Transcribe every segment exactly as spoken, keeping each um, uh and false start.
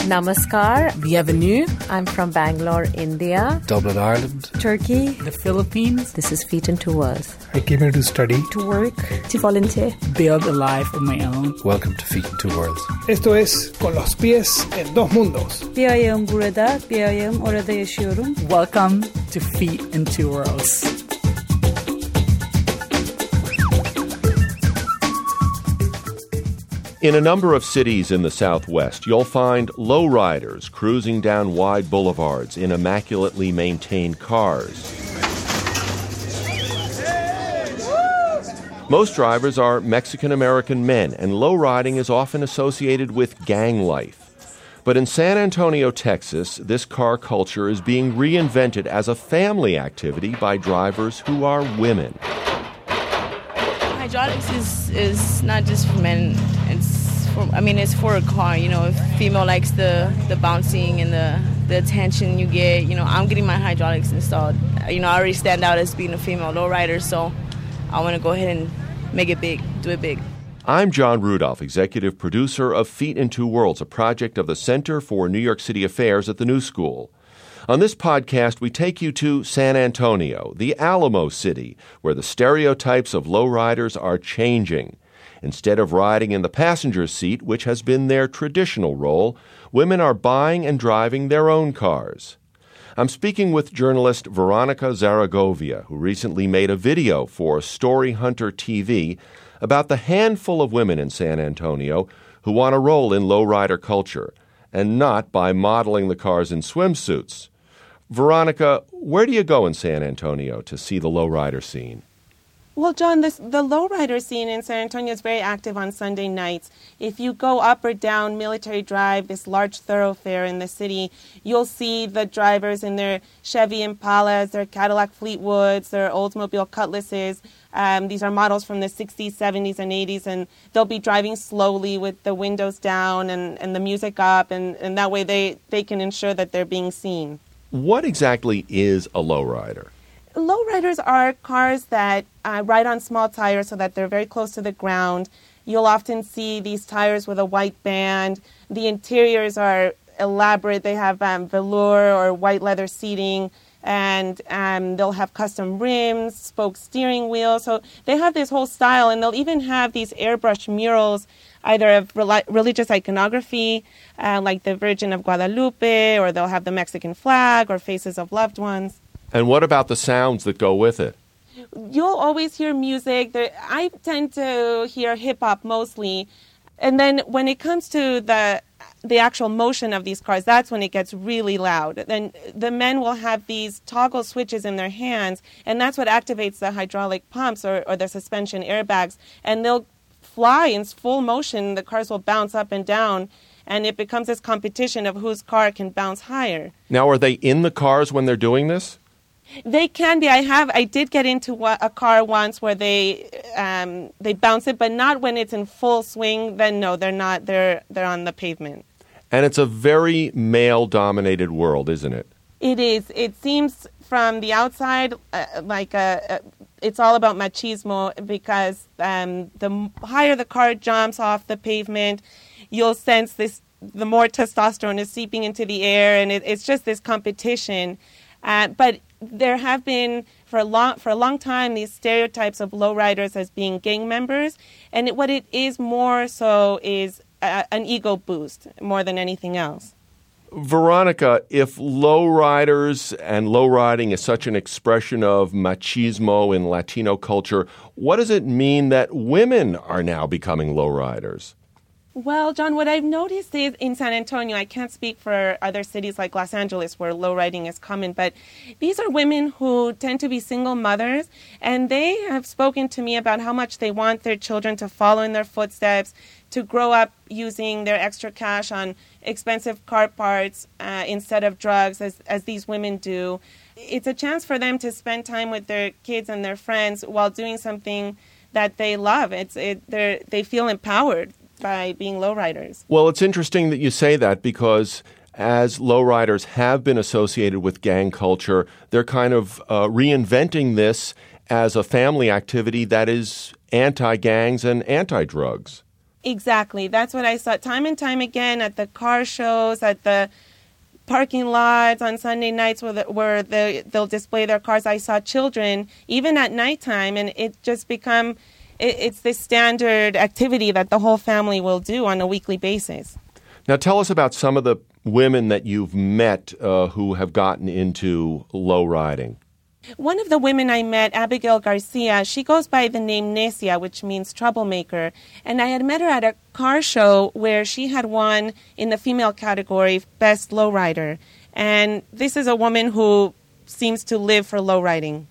Namaskar. Bienvenue. I'm from Bangalore, India. Dublin, Ireland. Turkey. The Philippines. This is Feet in Two Worlds. I came here to study. To work. To volunteer. Build a life of my own. Welcome to Feet in Two Worlds. Esto es Con los pies en dos mundos. Bir ayağım burada, bir ayağım orada yaşıyorum. Welcome to Feet in Two Worlds. In a number of cities in the Southwest, you'll find lowriders cruising down wide boulevards in immaculately maintained cars. Most drivers are Mexican-American men, and lowriding is often associated with gang life. But in San Antonio, Texas, this car culture is being reinvented as a family activity by drivers who are women. Hydraulics is, is not just for men. It's for, I mean, it's for a car. You know, if female likes the, the bouncing and the, the attention you get, you know, I'm getting my hydraulics installed. You know, I already stand out as being a female lowrider, so I want to go ahead and make it big, do it big. I'm John Rudolph, executive producer of Feet in Two Worlds, a project of the Center for New York City Affairs at the New School. On this podcast, we take you to San Antonio, the Alamo City, where the stereotypes of lowriders are changing. Instead of riding in the passenger seat, which has been their traditional role, women are buying and driving their own cars. I'm speaking with journalist Veronica Zaragovia, who recently made a video for Story Hunter T V about the handful of women in San Antonio who want a role in lowrider culture, and not by modeling the cars in swimsuits. Veronica, where do you go in San Antonio to see the lowrider scene? Well, John, this, the lowrider scene in San Antonio is very active on Sunday nights. If you go up or down Military Drive, this large thoroughfare in the city, you'll see the drivers in their Chevy Impalas, their Cadillac Fleetwoods, their Oldsmobile Cutlasses. Um, these are models from the sixties, seventies, and eighties, and they'll be driving slowly with the windows down and, and the music up, and, and that way they, they can ensure that they're being seen. What exactly is a lowrider? Lowriders are cars that uh, ride on small tires so that they're very close to the ground. You'll often see these tires with a white band. The interiors are elaborate. They have um, velour or white leather seating, and um, they'll have custom rims, spoke steering wheels. So they have this whole style, and they'll even have these airbrush murals, either of rel- religious iconography, uh, like the Virgin of Guadalupe, or they'll have the Mexican flag or faces of loved ones. And what about the sounds that go with it? You'll always hear music. There, I tend to hear hip-hop mostly. And then when it comes to the the actual motion of these cars, that's when it gets really loud. Then the men will have these toggle switches in their hands, and that's what activates the hydraulic pumps or, or the suspension airbags. And they'll fly in full motion. The cars will bounce up and down, and it becomes this competition of whose car can bounce higher. Now, are they in the cars when they're doing this? They can be. I have. I did get into a car once where they um, they bounce it, but not when it's in full swing. Then no, they're not. They're they're on the pavement. And it's a very male-dominated world, isn't it? It is. It seems from the outside uh, like a, a, it's all about machismo, because um, the higher the car jumps off the pavement, you'll sense this. The more testosterone is seeping into the air, and it, it's just this competition. Uh, but there have been, for a long for a long time, these stereotypes of lowriders as being gang members, and it, what it is more so is a, an ego boost more than anything else. Veronica, if lowriders and lowriding is such an expression of machismo in Latino culture, what does it mean that women are now becoming lowriders? Well, John, what I've noticed is in San Antonio, I can't speak for other cities like Los Angeles where lowriding is common, but these are women who tend to be single mothers, and they have spoken to me about how much they want their children to follow in their footsteps, to grow up using their extra cash on expensive car parts uh, instead of drugs, as, as these women do. It's a chance for them to spend time with their kids and their friends while doing something that they love. It's it, they they feel empowered by being lowriders. Well, it's interesting that you say that, because as lowriders have been associated with gang culture, they're kind of uh, reinventing this as a family activity that is anti-gangs and anti-drugs. Exactly. That's what I saw time and time again at the car shows, at the parking lots on Sunday nights where, the, where the, they'll display their cars. I saw children, even at nighttime, and it just become, it, it's this standard activity that the whole family will do on a weekly basis. Now tell us about some of the women that you've met uh, who have gotten into low riding. One of the women I met, Abigail Garcia, she goes by the name Necia, which means troublemaker. And I had met her at a car show where she had won in the female category, Best Lowrider. And this is a woman who seems to live for lowriding.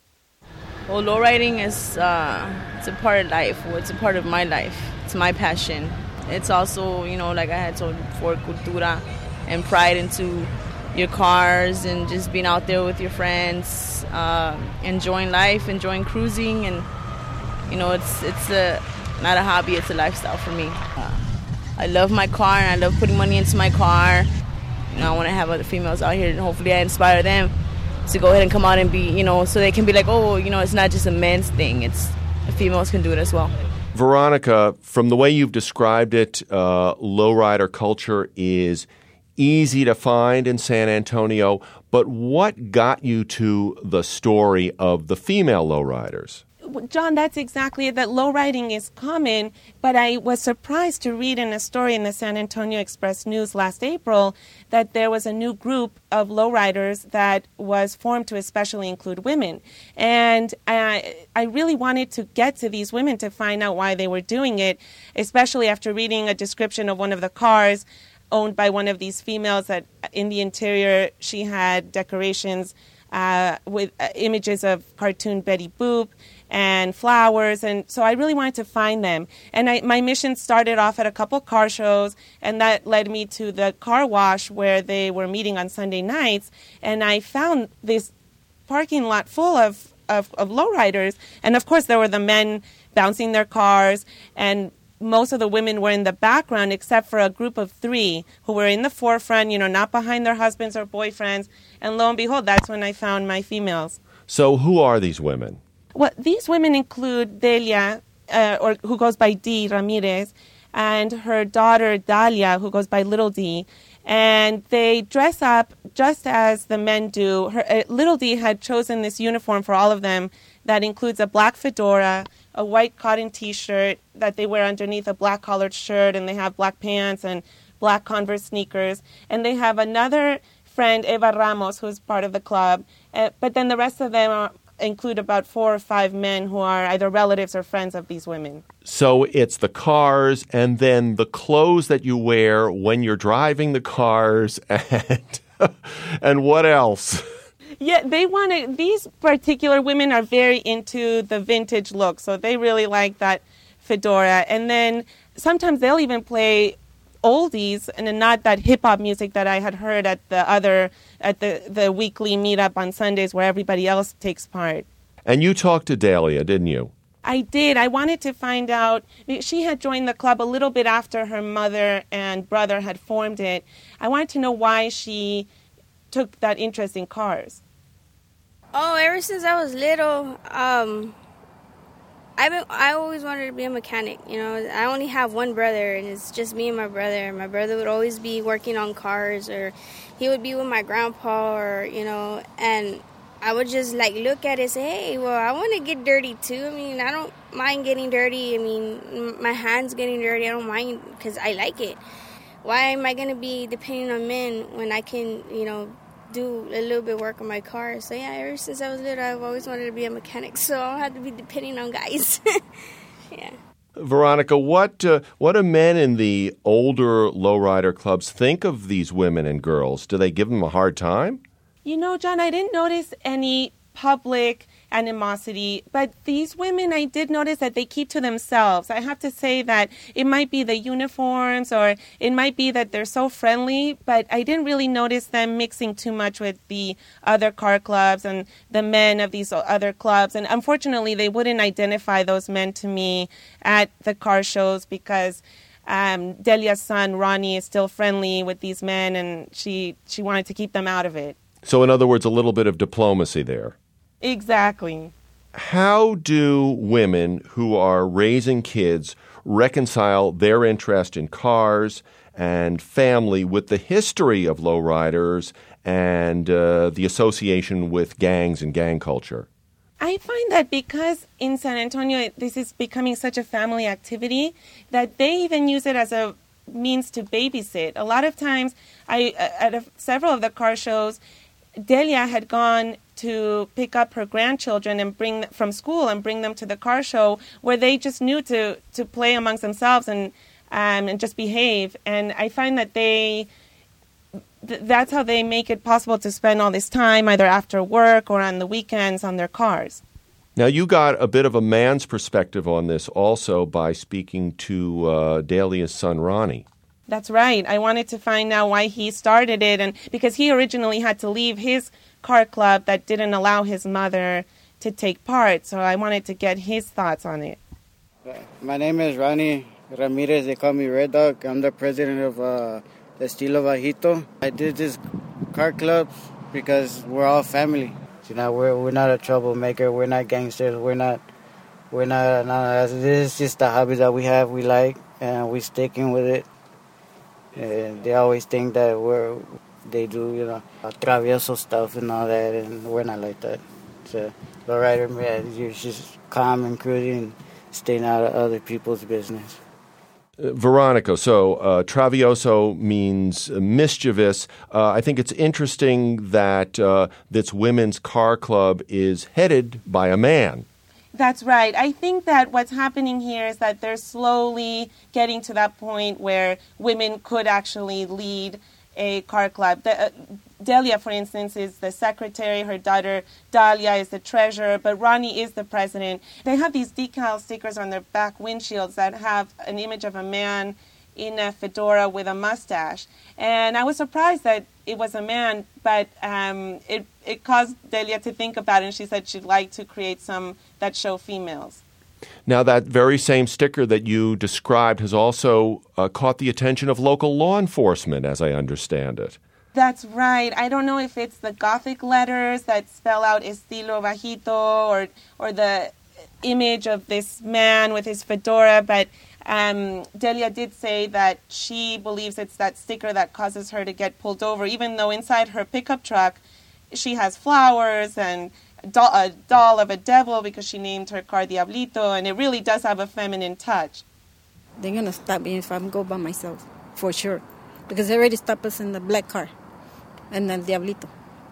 Well, lowriding is uh, it's a part of life. Well, it's a part of my life. It's my passion. It's also, you know, like I had told you before, cultura and pride into your cars and just being out there with your friends, uh, enjoying life, enjoying cruising, and you know, it's it's a not a hobby, it's a lifestyle for me. Uh, I love my car and I love putting money into my car. You know, I want to have other females out here and hopefully I inspire them to go ahead and come out and be, you know, so they can be like, oh, you know, it's not just a men's thing, it's females can do it as well. Veronica, from the way you've described it, uh, lowrider culture is easy to find in San Antonio, but what got you to the story of the female lowriders? John, that's exactly it, that lowriding is common, but I was surprised to read in a story in the San Antonio Express News last April that there was a new group of lowriders that was formed to especially include women. And I, I really wanted to get to these women to find out why they were doing it, especially after reading a description of one of the cars owned by one of these females that in the interior she had decorations uh, with uh, images of cartoon Betty Boop and flowers, and so I really wanted to find them. And I, my mission started off at a couple car shows, and that led me to the car wash where they were meeting on Sunday nights, and I found this parking lot full of, of, of lowriders, and of course there were the men bouncing their cars, and most of the women were in the background except for a group of three who were in the forefront, you know, not behind their husbands or boyfriends. And lo and behold, that's when I found my females. So who are these women? Well, these women include Delia, uh, or who goes by Dee Ramirez, and her daughter Dalia, who goes by Little D. And they dress up just as the men do. Her, uh, Little D had chosen this uniform for all of them that includes a black fedora, a white cotton T-shirt that they wear underneath a black collared shirt, and they have black pants and black Converse sneakers. And they have another friend, Eva Ramos, who's part of the club. Uh, but then the rest of them are, include about four or five men who are either relatives or friends of these women. So it's the cars and then the clothes that you wear when you're driving the cars and, and what else? Yeah, they want to, these particular women are very into the vintage look, so they really like that fedora. And then sometimes they'll even play oldies and not that hip-hop music that I had heard at the other, at the, the weekly meetup on Sundays where everybody else takes part. And you talked to Delia, didn't you? I did. I wanted to find out. She had joined the club a little bit after her mother and brother had formed it. I wanted to know why she took that interest in cars. Oh, ever since I was little, um, I've been, I always wanted to be a mechanic. You know, I only have one brother, and it's just me and my brother. My brother would always be working on cars, or he would be with my grandpa, or, you know, and I would just, like, look at it and say, hey, well, I want to get dirty, too. I mean, I don't mind getting dirty. I mean, my hands getting dirty, I don't mind because I like it. Why am I going to be depending on men when I can, you know, do a little bit of work on my car? So, yeah, ever since I was little, I've always wanted to be a mechanic, so I don't have to be depending on guys. Yeah. Veronica, what uh, what do men in the older lowrider clubs think of these women and girls? Do they give them a hard time? You know, John, I didn't notice any public animosity, but these women, I did notice that they keep to themselves. I have to say that it might be the uniforms, or it might be that they're so friendly, but I didn't really notice them mixing too much with the other car clubs and the men of these other clubs. And unfortunately, they wouldn't identify those men to me at the car shows because um, Delia's son, Ronnie, is still friendly with these men, and she, she wanted to keep them out of it. So in other words, a little bit of diplomacy there. Exactly. How do women who are raising kids reconcile their interest in cars and family with the history of lowriders and uh, the association with gangs and gang culture? I find that because in San Antonio this is becoming such a family activity that they even use it as a means to babysit. A lot of times, I at a, several of the car shows, Delia had gone to pick up her grandchildren and bring them from school and bring them to the car show where they just knew to, to play amongst themselves and um, and just behave. And I find that they th- that's how they make it possible to spend all this time either after work or on the weekends on their cars. Now, you got a bit of a man's perspective on this also by speaking to uh, Delia's son, Ronnie. That's right. I wanted to find out why he started it, and because he originally had to leave his car club that didn't allow his mother to take part. So I wanted to get his thoughts on it. My name is Ronnie Ramirez. They call me Red Dog. I'm the president of uh, Estilo Bajito. I did this car club because we're all family. You know, we're we're not a troublemaker. We're not gangsters. We're not we're not. not this is just a hobby that we have. We like, and we sticking with it. And they always think that we're they do you know travieso stuff and all that, and we're not like that. So, lowrider, man, you're just calm and cool and staying out of other people's business. Uh, Veronica, so uh, travieso means uh, mischievous. Uh, I think it's interesting that uh, this women's car club is headed by a man. That's right. I think that what's happening here is that they're slowly getting to that point where women could actually lead a car club. The, uh, Delia, for instance, is the secretary. Her daughter, Dalia, is the treasurer, but Ronnie is the president. They have these decal stickers on their back windshields that have an image of a man in a fedora with a mustache. And I was surprised that it was a man, but um, it, it caused Delia to think about it, and she said she'd like to create some that show females. Now, that very same sticker that you described has also uh, caught the attention of local law enforcement, as I understand it. That's right. I don't know if it's the Gothic letters that spell out Estilo Bajito or or the image of this man with his fedora, but um, Delia did say that she believes it's that sticker that causes her to get pulled over, even though inside her pickup truck she has flowers and a doll, a doll of a devil because she named her car Diablito, and it really does have a feminine touch. They're going to stop me if I go by myself, for sure, because they already stopped us in the black car and then Diablito.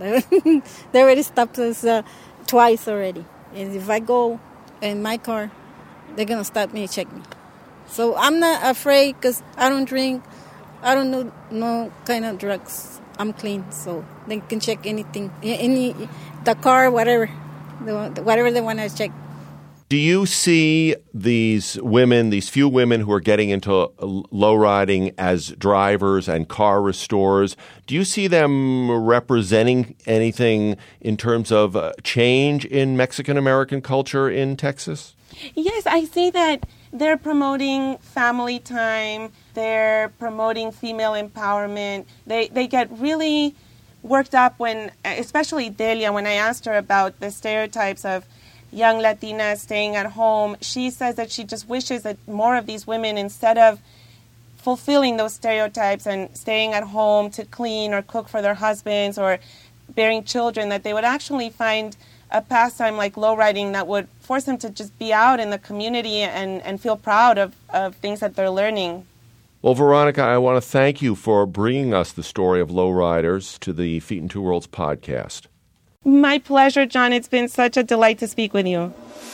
They already stopped us uh, twice already. And if I go in my car, they're going to stop me and check me. So I'm not afraid because I don't drink. I don't know no kind of drugs. I'm clean, so they can check anything, any the car, whatever, whatever they want to check. Do you see these women, these few women who are getting into low riding as drivers and car restorers, do you see them representing anything in terms of uh, change in Mexican-American culture in Texas? Yes, I see that they're promoting family time. They're promoting female empowerment. They they get really worked up when, especially Delia, when I asked her about the stereotypes of young Latinas staying at home. She says that she just wishes that more of these women, instead of fulfilling those stereotypes and staying at home to clean or cook for their husbands or bearing children, that they would actually find a pastime like lowriding that would force them to just be out in the community and, and feel proud of, of things that they're learning. Well, Veronica, I want to thank you for bringing us the story of lowriders to the Feet in Two Worlds podcast. My pleasure, John. It's been such a delight to speak with you.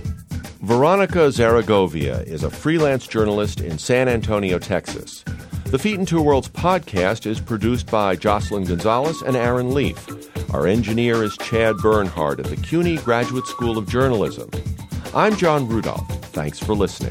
Veronica Zaragovia is a freelance journalist in San Antonio, Texas. The Feet in Two Worlds podcast is produced by Jocelyn Gonzalez and Aaron Leaf. Our engineer is Chad Bernhardt at the CUNY Graduate School of Journalism. I'm John Rudolph. Thanks for listening.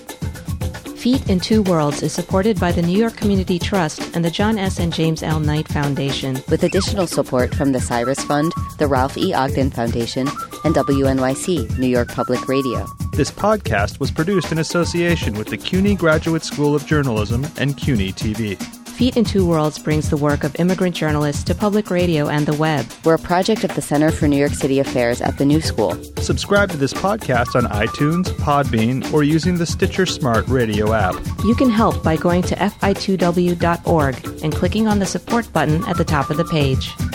Feet in Two Worlds is supported by the New York Community Trust and the John S. and James L. Knight Foundation, with additional support from the Cyrus Fund, the Ralph E. Ogden Foundation, and W N Y C, New York Public Radio. This podcast was produced in association with the CUNY Graduate School of Journalism and CUNY T V. Feet in Two Worlds brings the work of immigrant journalists to public radio and the web. We're a project of the Center for New York City Affairs at the New School. Subscribe to this podcast on iTunes, Podbean, or using the Stitcher Smart Radio app. You can help by going to f i two w dot org and clicking on the support button at the top of the page.